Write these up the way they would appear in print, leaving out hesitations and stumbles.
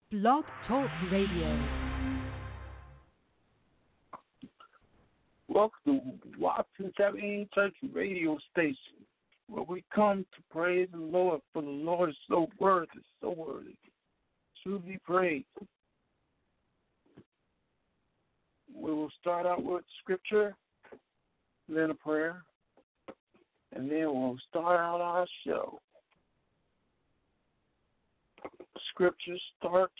Blog Talk Radio. Welcome to Watson 17 Church Radio Station, where we come to praise the Lord, for the Lord is so worthy, truly praised. We will start out with scripture, then a prayer, and then we'll start out our show. Scripture starts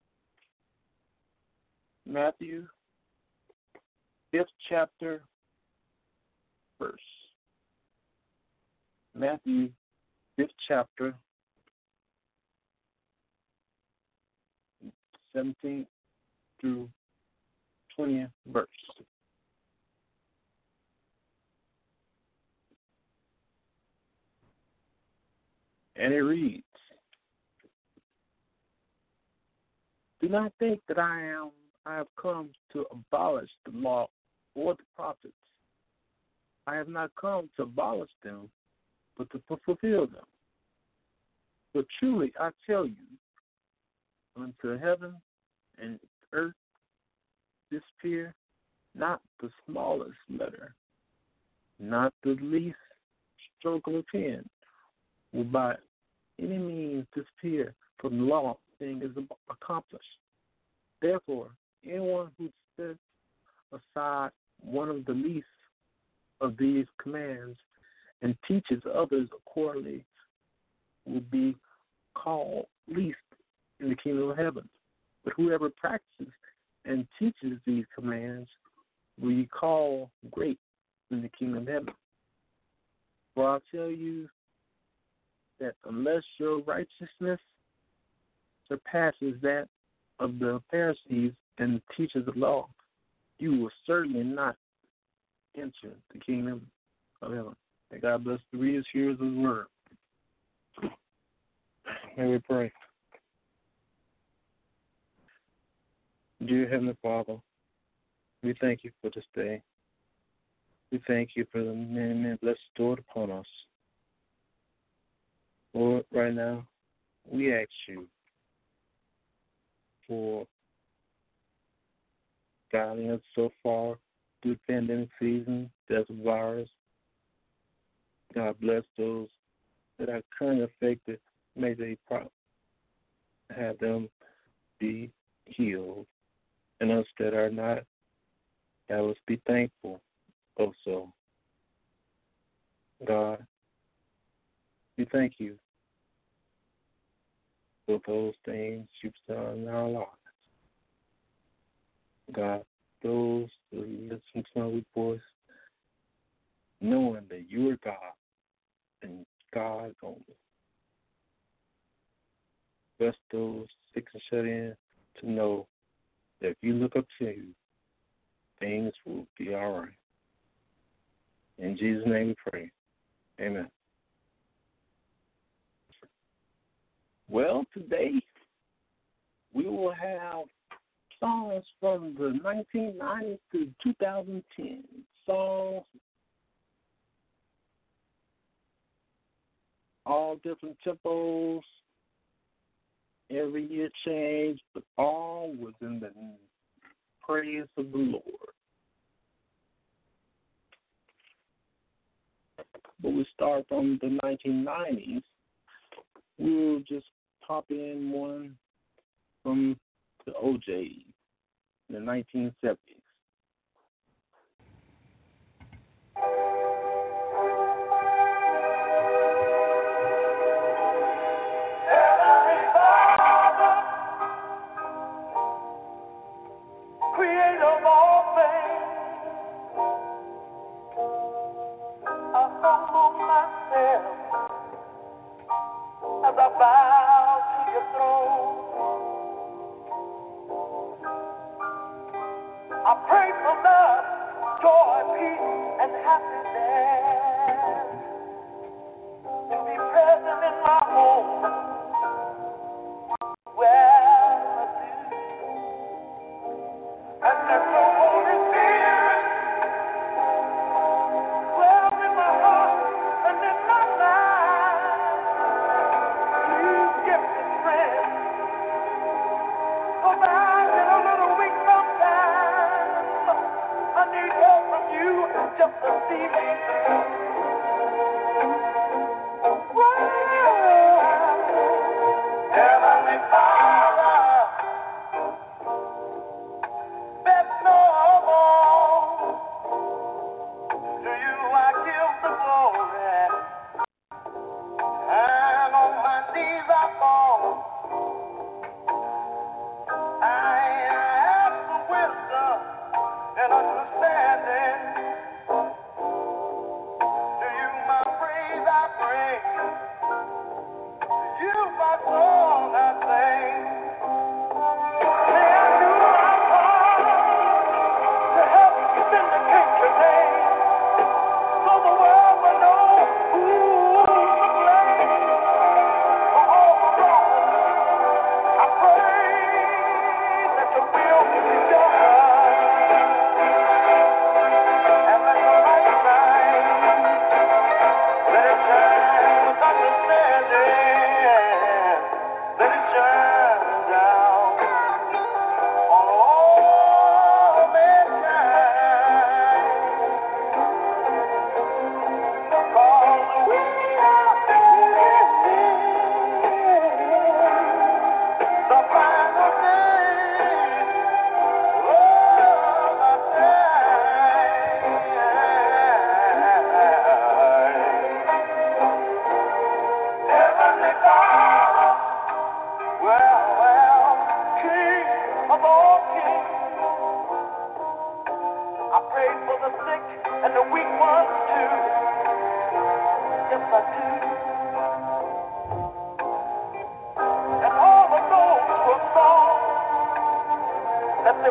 Matthew 5th chapter, verse. Matthew 5th chapter, 17th through 20th verse. And it reads, "Do not think that I have come to abolish the law or the prophets. I have not come to abolish them, but to fulfill them. But truly I tell you, until heaven and earth disappear, not the smallest letter, not the least stroke of a pen, will by any means disappear from the law thing is accomplished. Therefore, anyone who sets aside one of the least of these commands and teaches others accordingly will be called least in the kingdom of heaven. But whoever practices and teaches these commands will be called great in the kingdom of heaven. For I tell you that unless your righteousness surpasses that of the Pharisees and the teachers of the law, you will certainly not enter the kingdom of heaven." May God bless the readers, hearers of His word. May we pray. Dear Heavenly Father, we thank you for this day. We thank you for the many blessings stored upon us. Lord, right now, we ask you for guiding us so far through the pandemic season, Delta virus. God bless those that are currently affected. May they have them be healed. And us that are not, have us be thankful also. God, we thank you for those things you've done in our lives. God, those who listen to my voice, knowing that you are God and God only. Bless those sick and shut in to know that if you look up to you, things will be all right. In Jesus' name we pray. Amen. Well, today we will have songs from the 1990s to 2010. Songs, all different tempos, every year changed, but all within the praise of the Lord. But we start from the 1990s. We'll just pop in one from the OJ in the 1970s. As I bow to your throne, I pray for love, joy, peace, and happiness to be present in my home where I do. And let the Holy Spirit dwell in my heart and in my mind. Please give me strength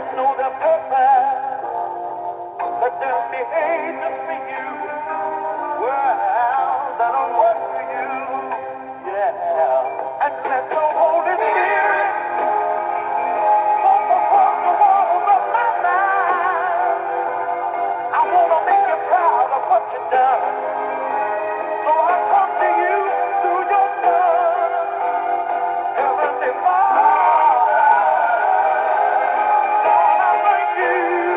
know their purpose. Let them behave just for you. Well, that don't work for you. Yeah. And let the Holy Spirit overflow the waters of my mind. I want to make you proud of what you've done. So I come to you through your Son, Heavenly Father. I thank you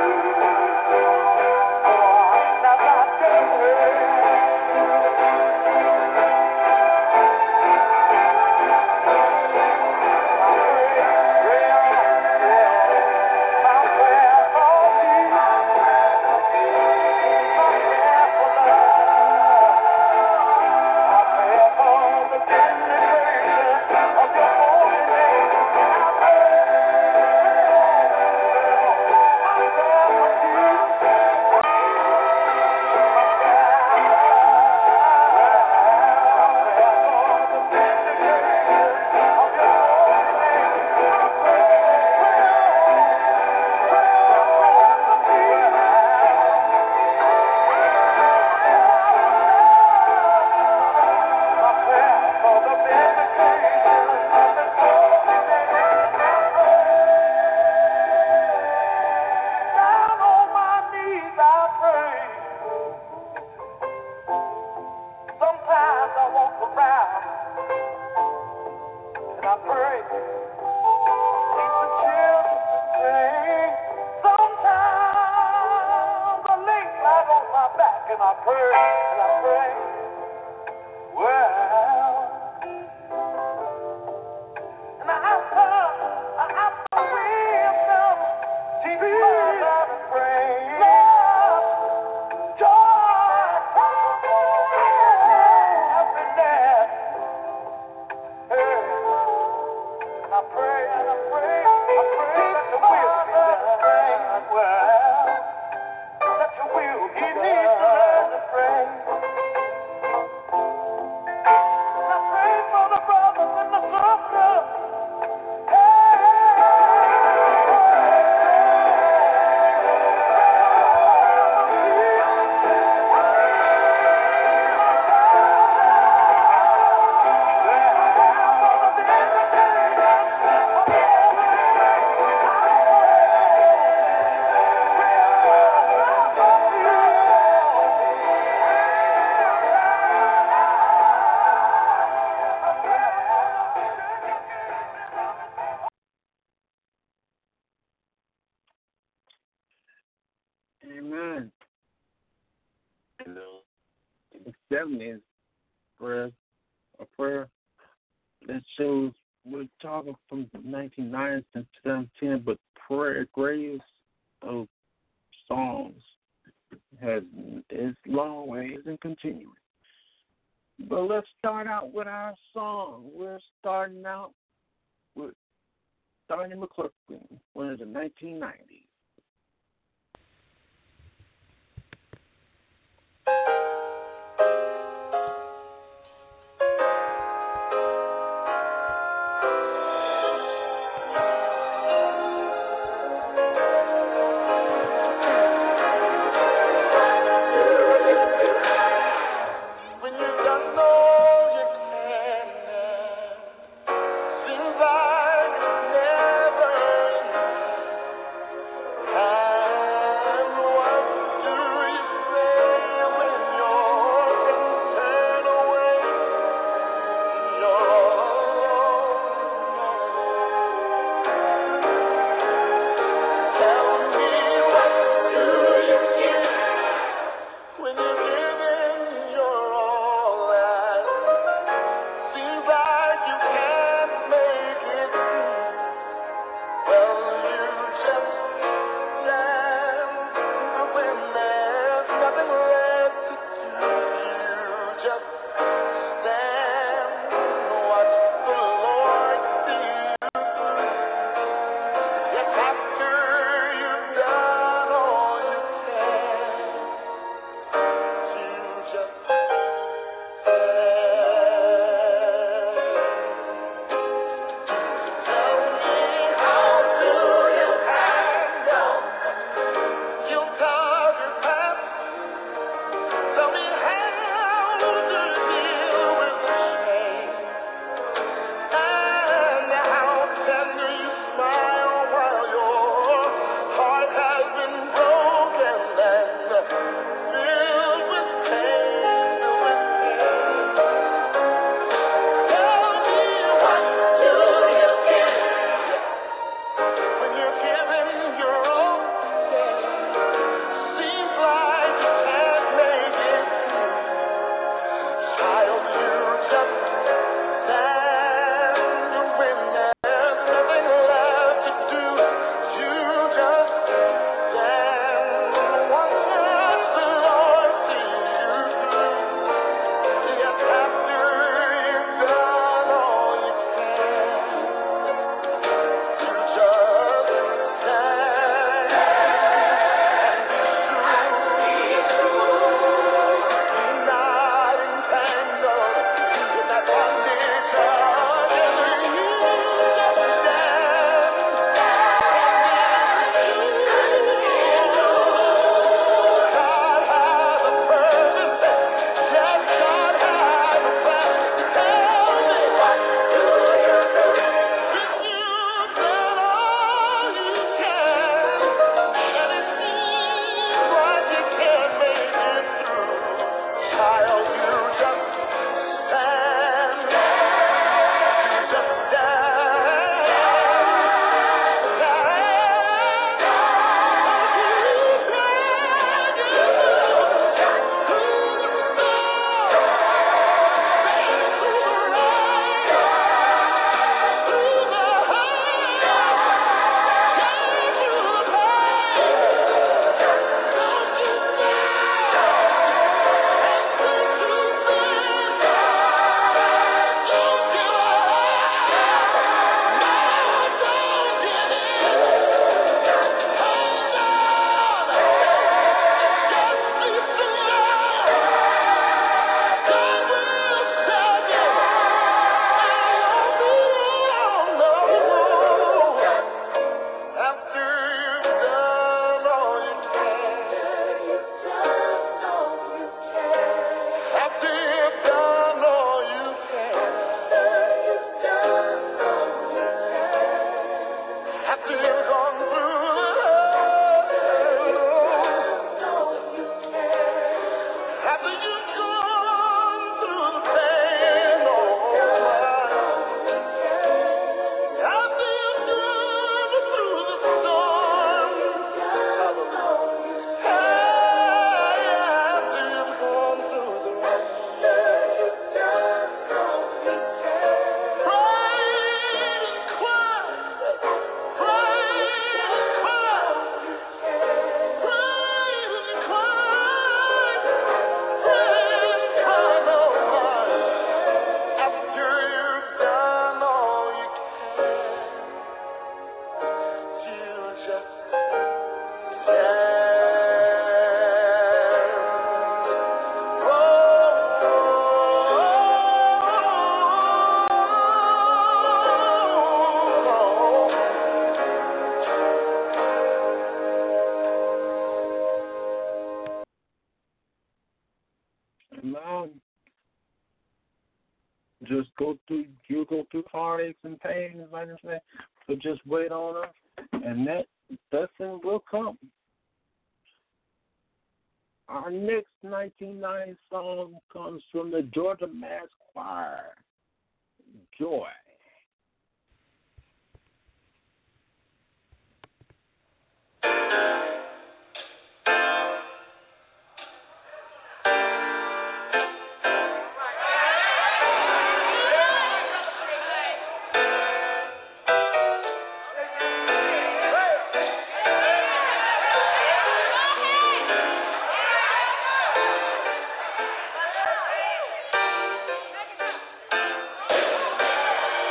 for another day. Amen. The 70s prayer, a prayer that shows we're talking from 1990 to 2010, but prayer graves of songs is long ways and continuing. But let's start out with our song. We're starting out with Donnie McClurkin, one of the 1990s. Now, you'll go through heartaches and pains, like I said, so just wait on them, and that blessing will come. Our next 1990 song comes from the Georgia Mass Choir, Joy. Hey!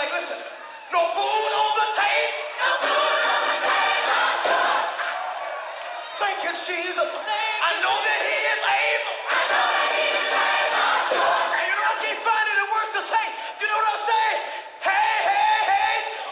listen. No food on the table. No food on the table. Thank you, Jesus. I know that He is able. I know that He is able. And you know, I keep finding the words to say. You know what I'm saying? Hey, hey, hey.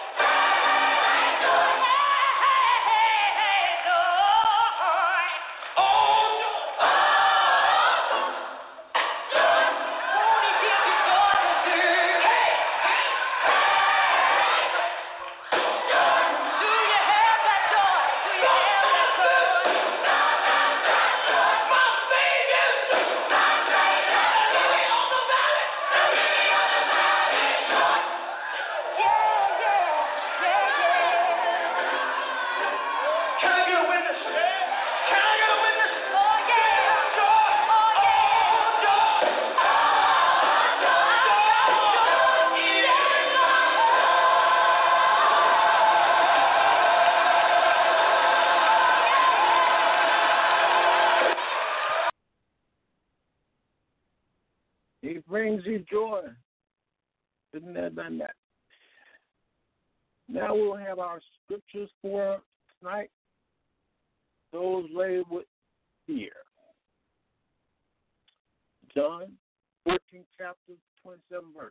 He brings you joy. Isn't that done that? Now we'll have our scriptures for tonight. Those laid with fear. John 14, chapter 27, verse.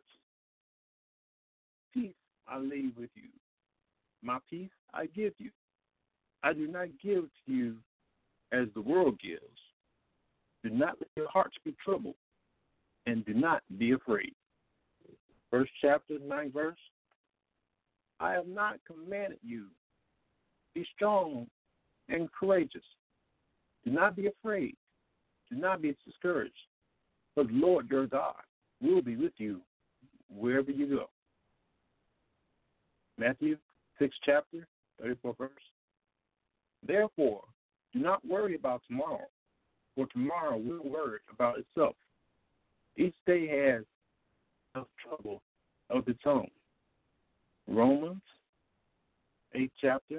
Peace I leave with you. My peace I give you. I do not give to you as the world gives. Do not let your hearts be troubled, and do not be afraid. First chapter, 9th verse. I have not commanded you. Be strong and courageous. Do not be afraid. Do not be discouraged. For the Lord your God will be with you wherever you go. Matthew 6th chapter, 34th verse. Therefore, do not worry about tomorrow, for tomorrow will worry about itself. Each day has enough trouble of its own. Romans 8th chapter,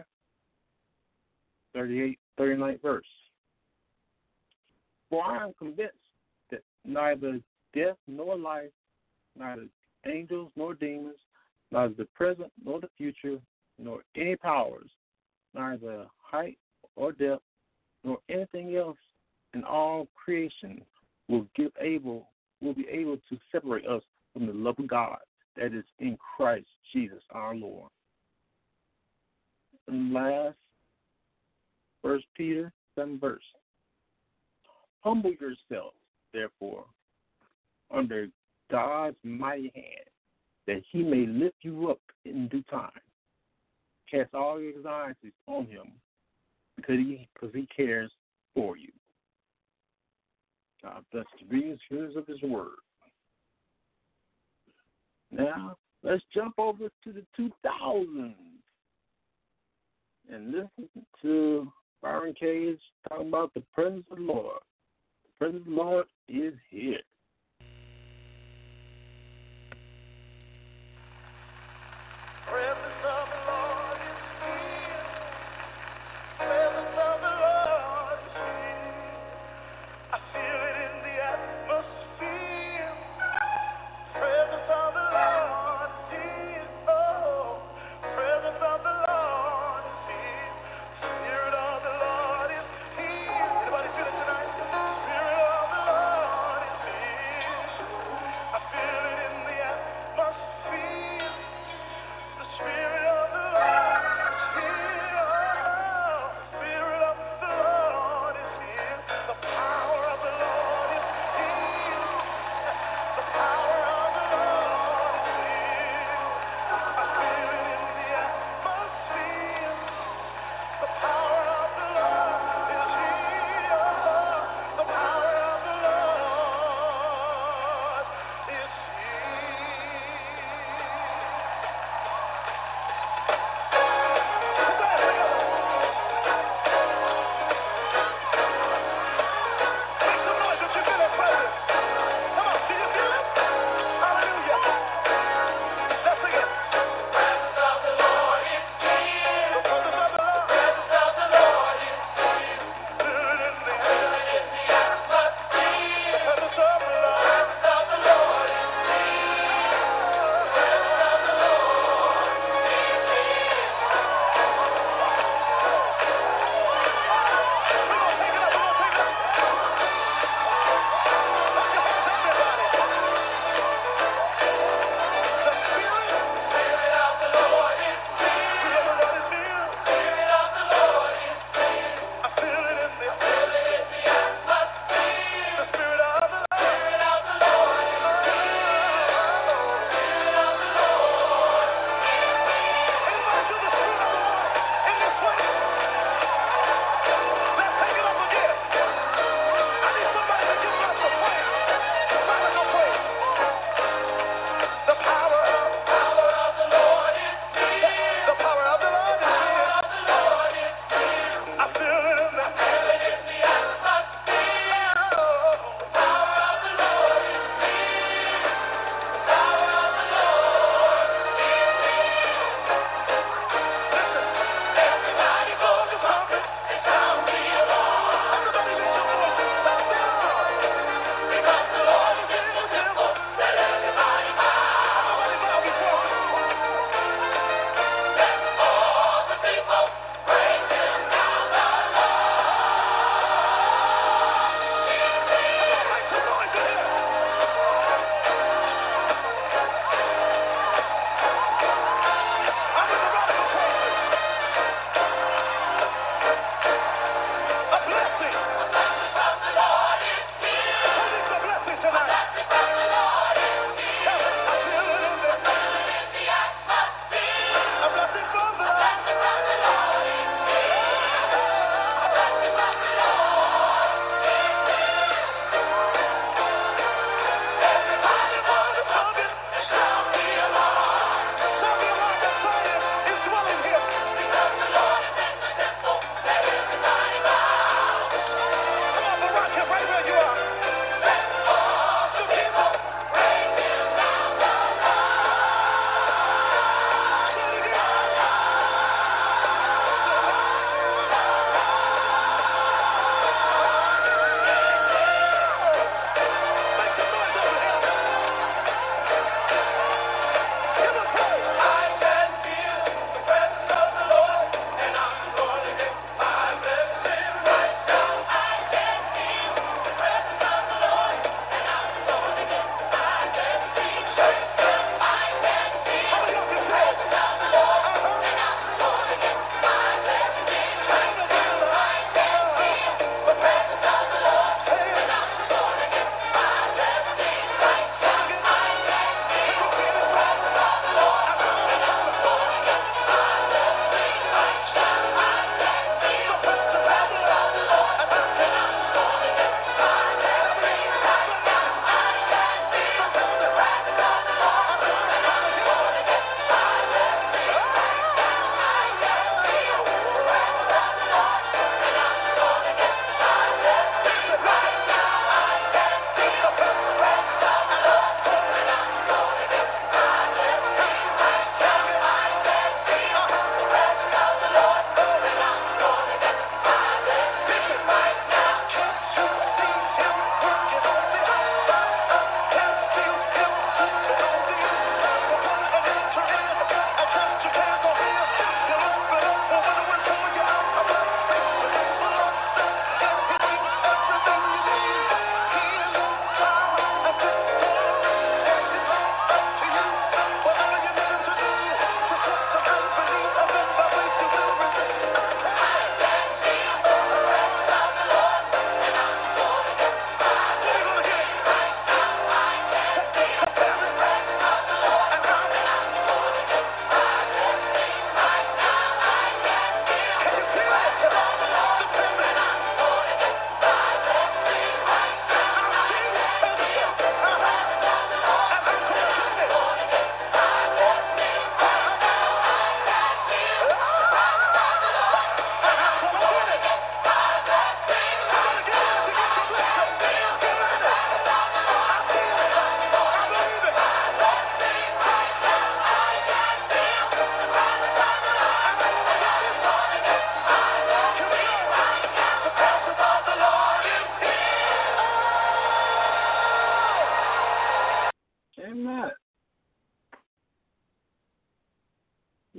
39th verse. For I am convinced that neither death nor life, neither angels nor demons, neither the present nor the future, nor any powers, neither height or depth, nor anything else in all creation will be able to separate us from the love of God that is in Christ Jesus our Lord. And last, 1 Peter 7 verse. Humble yourselves, therefore, under God's mighty hand, that He may lift you up in due time. Cast all your anxieties on Him, because He cares for you. God bless the readings of His Word. Now, let's jump over to the 2000s and listen to Byron Cage talking about the presence of the Lord. The presence of the Lord is here. Presence of the Lord is here. Presence of the Lord is here. I feel it in the atmosphere. Presence of the Lord is here. Oh, presence of the Lord is here. Spirit of the Lord is here. Anybody feel it tonight? Spirit of the Lord is here.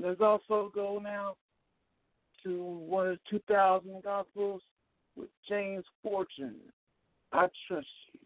let's also go now to one of the 2000 Gospels with James Fortune. I trust you.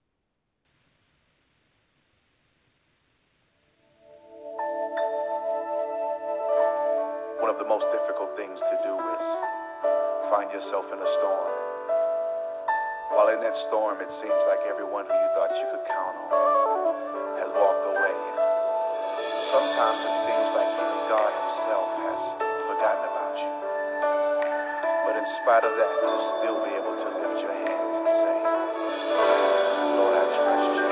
One of the most difficult things to do is find yourself in a storm. While in that storm, it seems like everyone who you thought you could count on has walked away. Sometimes it seems like even God himself has forgotten about you. But in spite of that, you'll still be able to lift your hands and say, Lord, I trust you.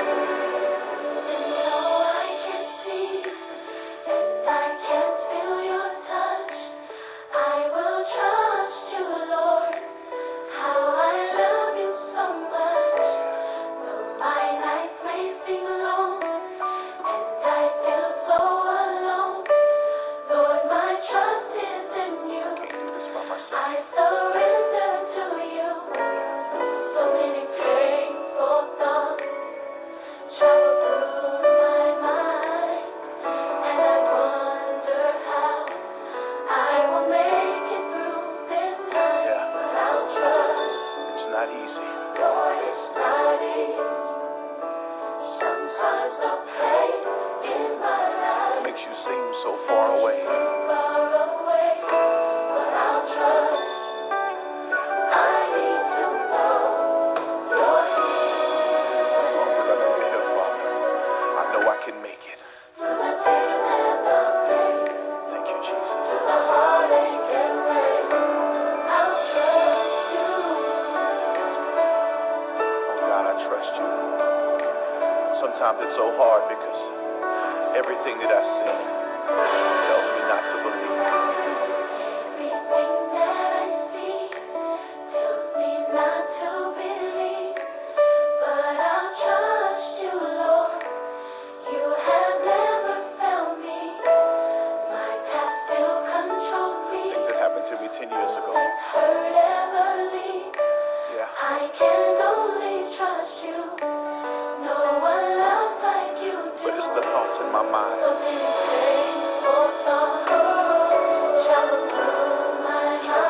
Sometimes it's so hard because everything that I see tells me not to believe. Everything that I see tells me not to believe. But I'll trust you, Lord. You have never failed me. My past still controls me. Things that happened to me 10 years ago. Hurt ever leave. Yeah. I can only trust you. No one loves like you do. But it's the thoughts in my mind. So many painful thoughts travel through my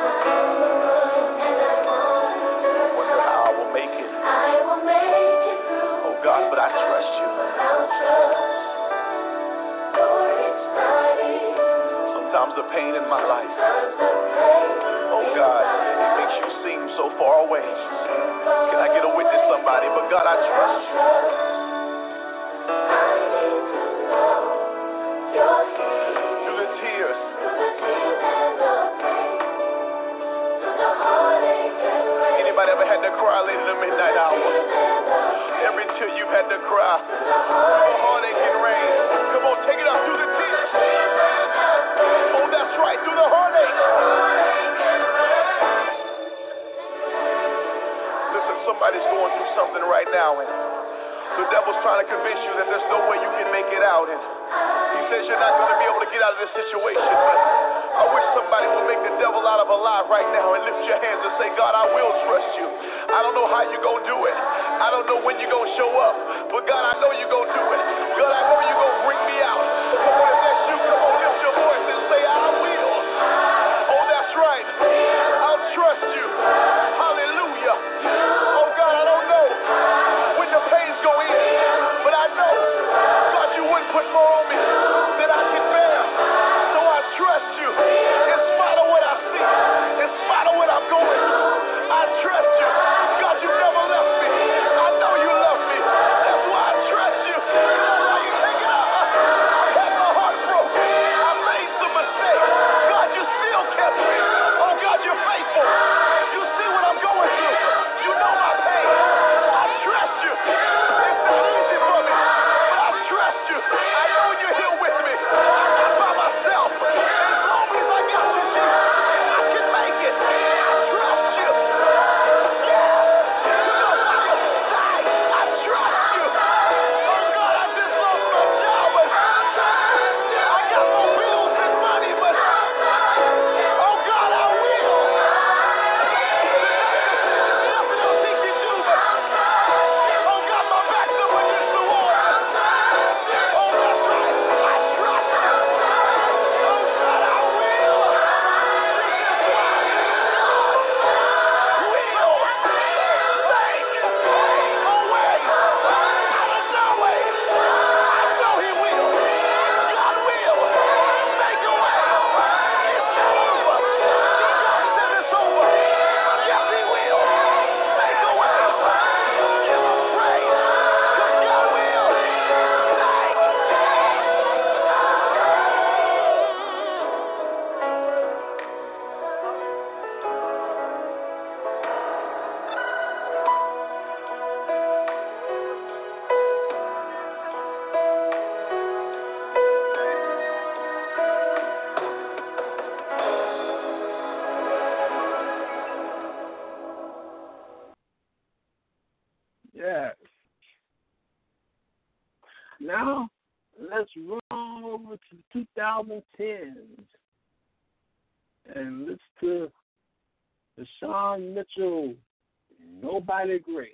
mind, and I wonder how I will make it. I will make it through. Oh God, but I trust you. I'll trust. Lord, it's not easy. Sometimes the pain in my life. Oh God, it makes you seem so far away. Can I get a witness, somebody? But God, I trust you. I need to know you're here. Through the tears. Through the tears and the pain. Through the heartache and rain. Anybody ever had to cry late in the midnight hour? Every tear you've had to cry. Through the heartache and rain. Come on, take it up. Through the tears. Oh, that's right. Through the heartache. Somebody's going through something right now, and the devil's trying to convince you that there's no way you can make it out, and he says you're not going to be able to get out of this situation. But I wish somebody would make the devil out of a lie right now and lift your hands and say, God, I will trust you. I don't know how you're going to do it. I don't know when you're going to show up, but God, I know you're going to do it. God, I know you're going to bring me out. Come on, if that's you, come on, lift your voice and say, I will. Oh, that's right. I'll trust you. Hallelujah. Oh, God, I don't know when the pains go in, but I know, God, you wouldn't put more on me than I can bear. So I trust you in spite of what I see, in spite of what I'm going through. I trust you. God, you never left me. I know you love me. That's why I trust you. Yeah. Now, let's run over to the 2010s and listen to the Sean Mitchell, Nobody Greater.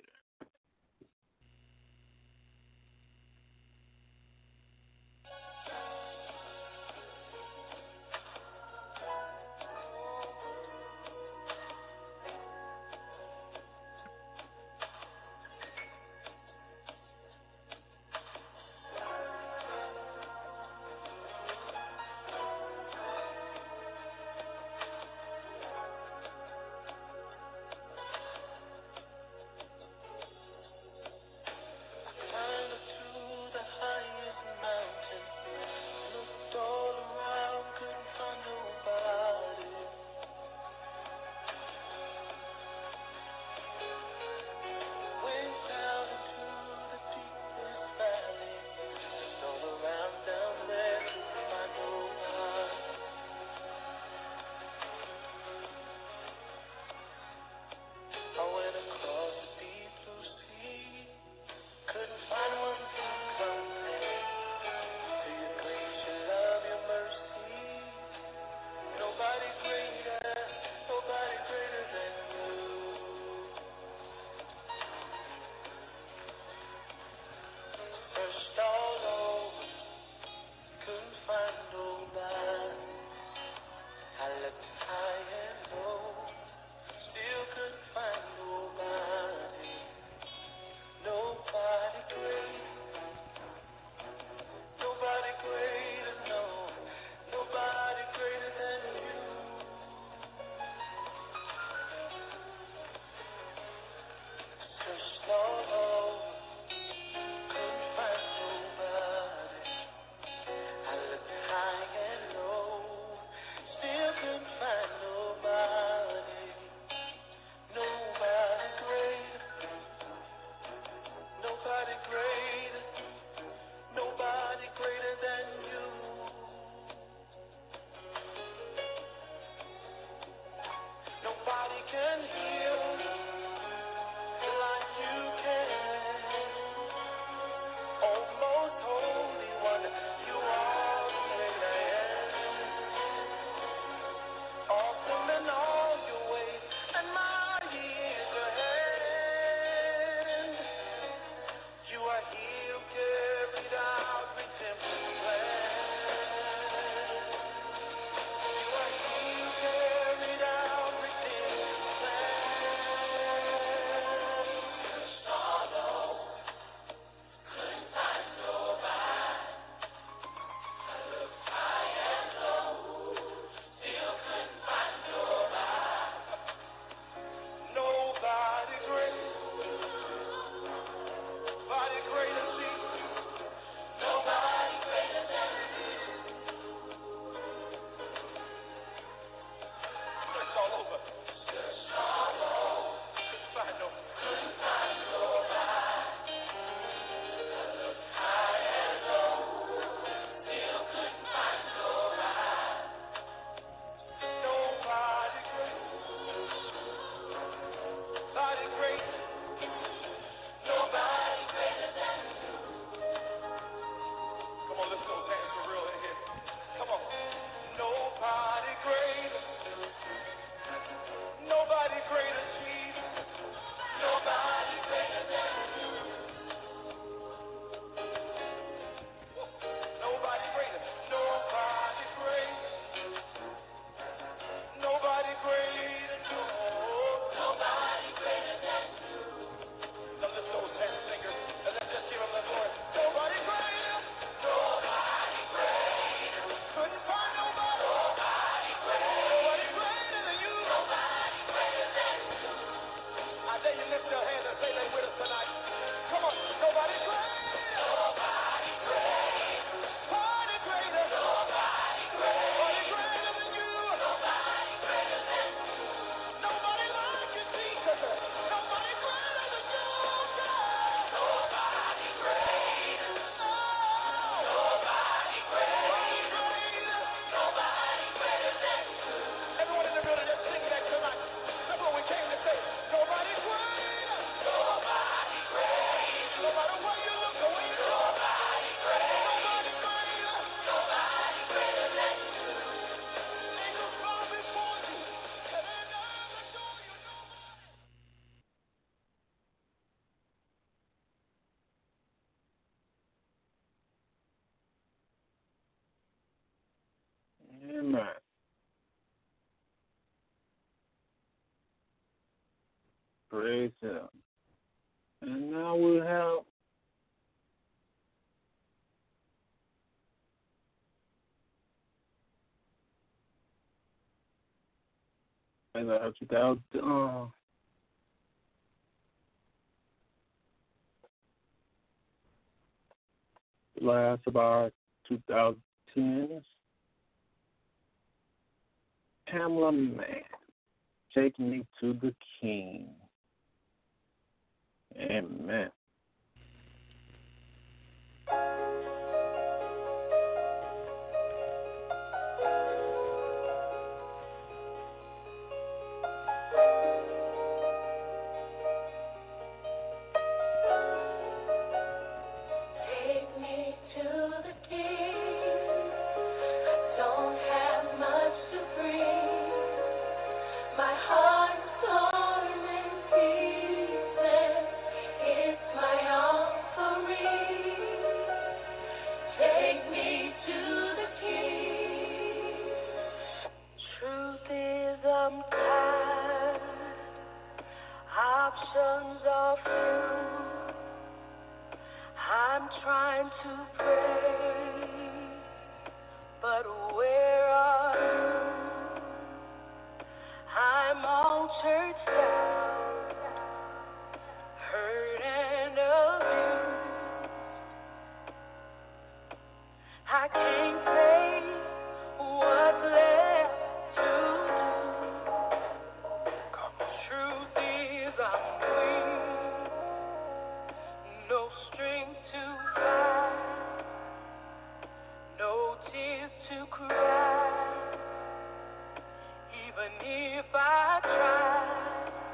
Amen. Praise Him. And now we have last about 2010s. Pamela Mann, Take Me to the King. Amen. Take me to the King. Don't have much to bring. My heart is torn in pieces. It's my offering. Take me to the King. Truth is, I'm tired. Options are few. I'm trying to pray, but where are you? I'm all churched out, hurt and abused. I can't say what's left to do. Truth is, I'm weak, no strength to fight, no tears to cry. Even if I try,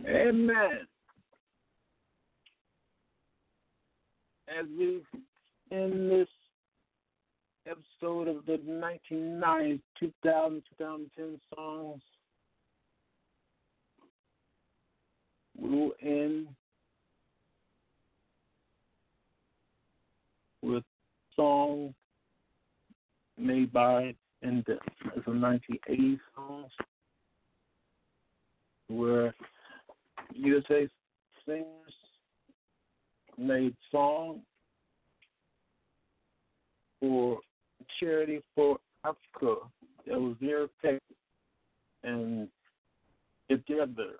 Amen. As we end this episode of the 1990s, 2010 songs, we'll end with a song made by, and it's a 1980s song where USA singers made song for charity for Africa that was very effective and together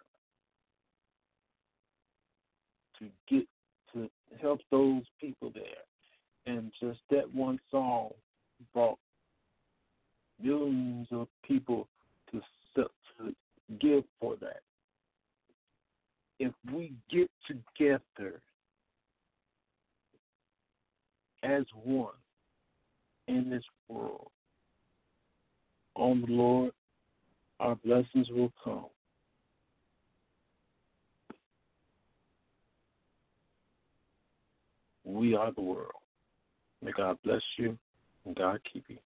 to get to help those people there. And just that one song brought millions of people to give for that. If we get together as one in this world on the Lord, our blessings will come. We are the world. May God bless you and God keep you.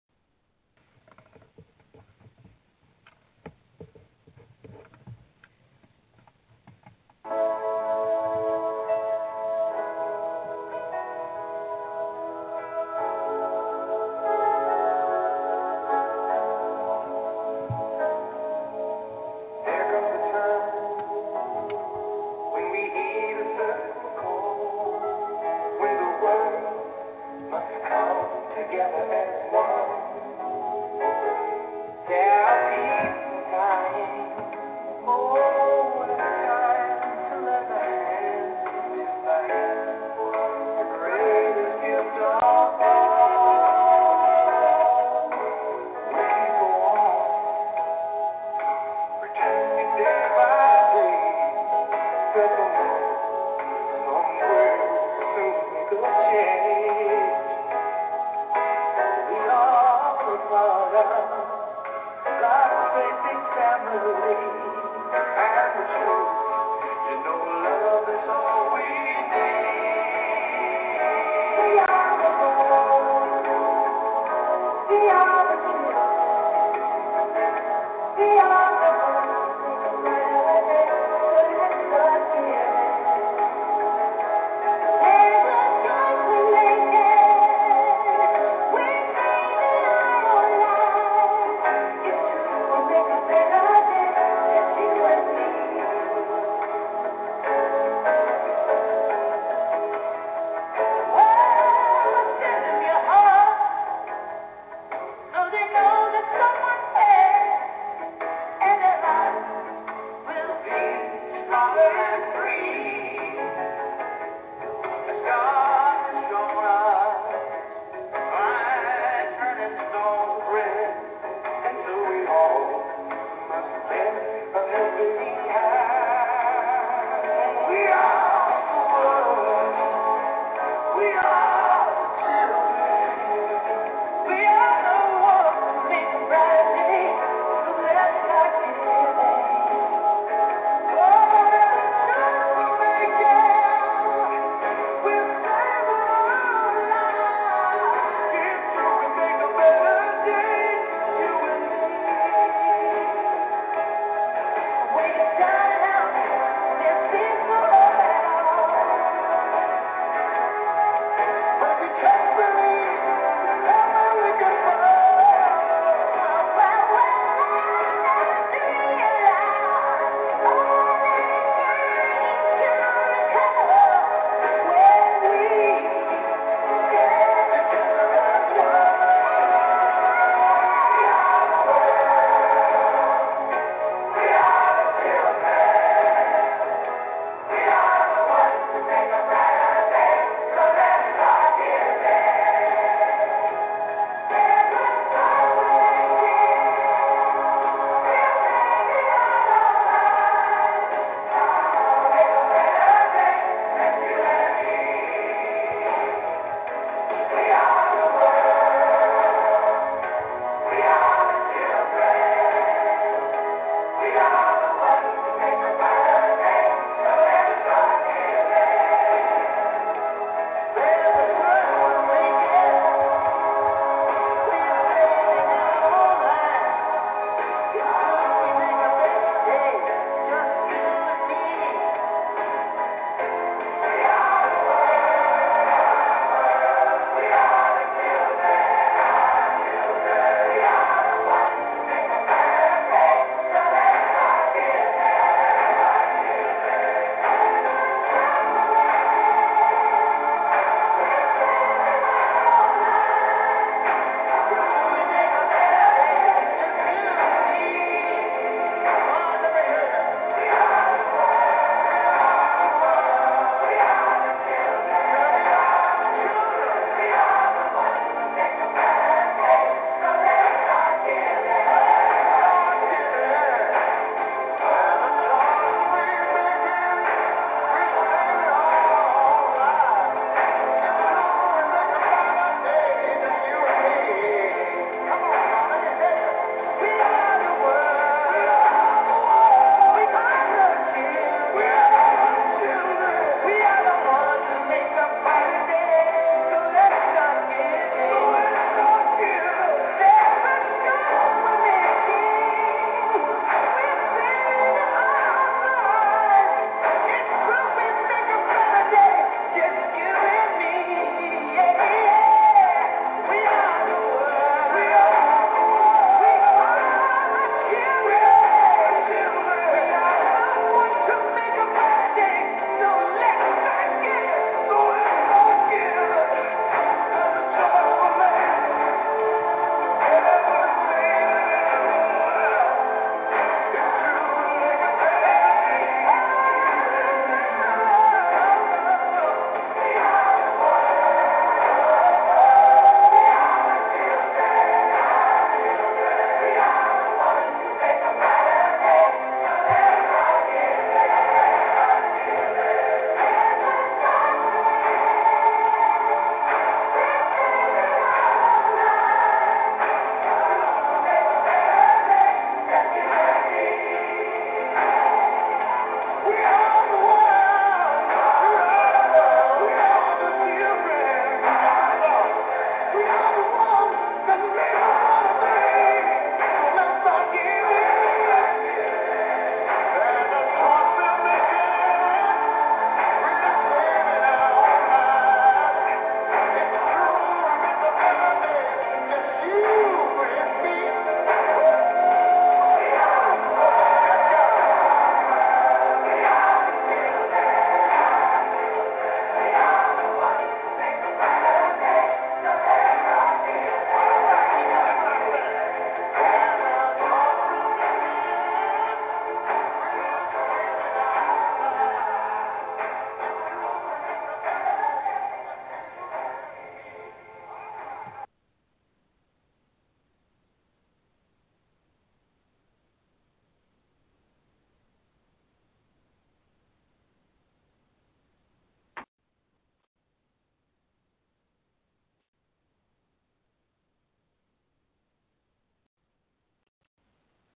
Better